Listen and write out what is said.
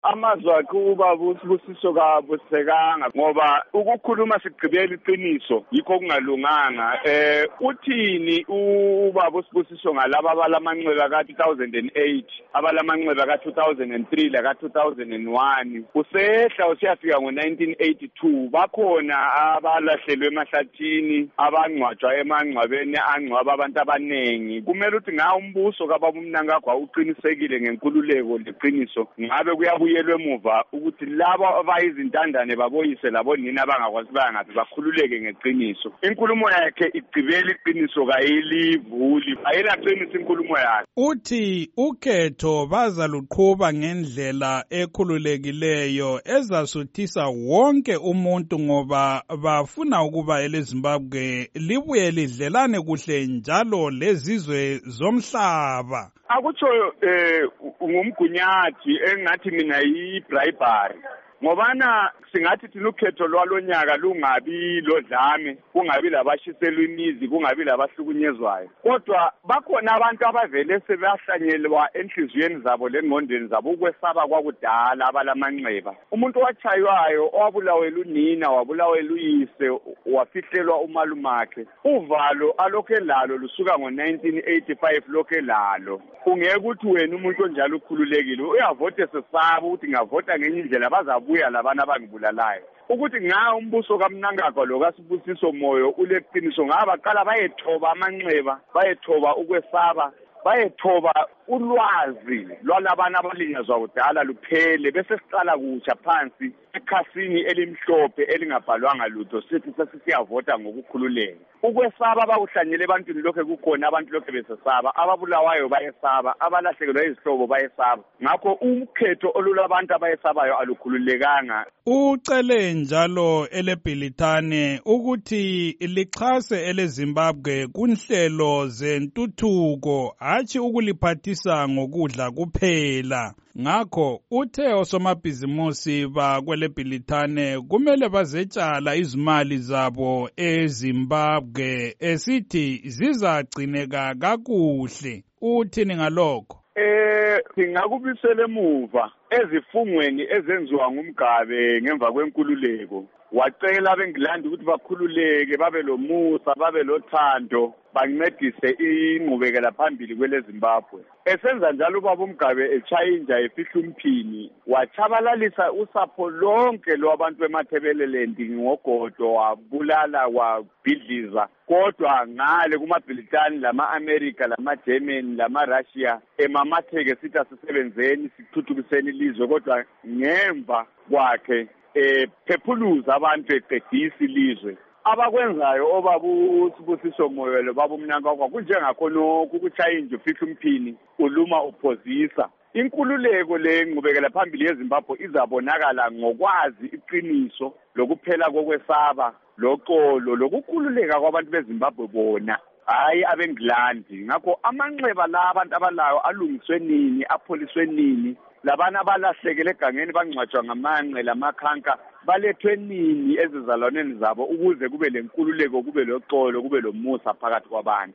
Amazwi akhe ubaba uSibusiso kabusekanga ngoba ukukhuluma sigqibela iqiniso yikho kungalunganga. Uthini ubaba uSibusiso ngalaba abalamanxeba ka-2008 abalamanxeba ka-2003 la ka-2001 usehla usiyafika ngo-1982 bakhona abalahlelwe emahlathini abangcwatshwa emangcwabeni angcwaba abantu abanengi. Kumele ukuthi ngawo umbuso kababa uMnangagwa uqinisekile ngenkululeko leqiniso ngabe kuyabuyelwa emuva ukuthi labo abayizintandane baboyise labo nina abangakwazi bayangaphi bakhululeke ngeqiniso. Inkulumo yakhe igcibela iqiniso kayilivuli ayilaqiniso inkulumo yakhe. Uthi ukhetho bazaluqhuba ngendlela ekhululekileyo ezasuthisa wonke umuntu ngoba bafuna ukuba eleZimbabwe libuye lidlelane kuhle njalo lezizwe zomhlaba. Akutsho ngumgunyathi engathi mina yi-bribery ngobana singathi thina ukhetho lwalonyaka lungabi lodlame kungabi labashiselwa imizi kungabi labahlukunyezwayo kodwa bakhona abantu abavele sebahlanyelwa enhliziyweni zabo lengqondweni zabo ukwesaba kwakudala abalamanxeba. Umuntu owatshaywayo owabulawela unina wabulawela uyise wafihlelwa umalumakhe uvalo alokho elalo lusuka ngo-1985 lokho elalo. Ungeke ukuthi wena umuntu onjalo ukhululekile uyavota sesaba ukuthi ngavota ngenye indlela bazabuya labana abangibulalayo. Ukuthi ngawo umbuso kaMnangagwa lo kaSibusiso Moyo uleqiniso ngabaqala bayethoba amanxeba bayethoba ukwesaba bayethoba ulwazi lwalabana abalinyazwa kudala luphele bese siqala kutsha phansi ekhasini elimhlophe elingabhalwanga lutho sithi sesiyavota ngokukhululeka. Ukwesaba bakuhlanyele ebantwini lokho kukhona abantu lokho besesaba ababulawayo bayesaba abalahlekelwa izihlobo bayesaba ngakho ukhetho olulabantu abayesabayo alukhululekanga. Ucele njalo eleBhilitane ukuthi lixhase eleZimbabwe kunhlelo zentuthuko hatshi ukuliphathisa ngokudla kuphela. Ngakho uthe osomabhizimusi bakweleBhilitane kumele bazetshala izimali zabo eZimbabwe esithi zizagcineka kakuhle. Uthini ngalokho? Ngingakubisela emuva ezifungweni ezenziwa ngumgabe ngemva kwenkululeko. Wacela abeNgilandi ukuthi bakhululeke babe lomusa babe lothando bancedise inqubekela phambili kweleZimbabwe. Esenza njalo ubaba uMgabe echayinja efihla umphini wachabalalisa usapho lonke lwabantu bemathebeleland ngogodo wabulala wabhidliza kodwa ngale kumaBhilitane lama-America lama-German lama-Russia emamatheke sithi asisebenzeni sikuthuthukiseni ilizwe kodwa ngemva kwakhe phephuluza abantu eqedisa ilizwe. Abakwenzayo obaba uSibusiso Moyo lo baba uMnangagwa kunjengakhonokho ukuchayinja ufihla umphini uluma uphozisa. Inkululeko lengqubekela phambili yeZimbabwe izabonakala ngokwazi iqiniso lokuphela kokwesaba loxolo lokukhululeka kwabantu beZimbabwe bona hayi abeNgilandi. Ngakho amanxeba la abantu abalayo alungiswe nini apholiswe nini labana abalahlekele egangeni bangcwatshwa ngamanqe lamakhanka balethwe nini ezizalwaneni zabo ukuze kube lenkululeko kube loxolo kube lomusa phakathi kwabantu.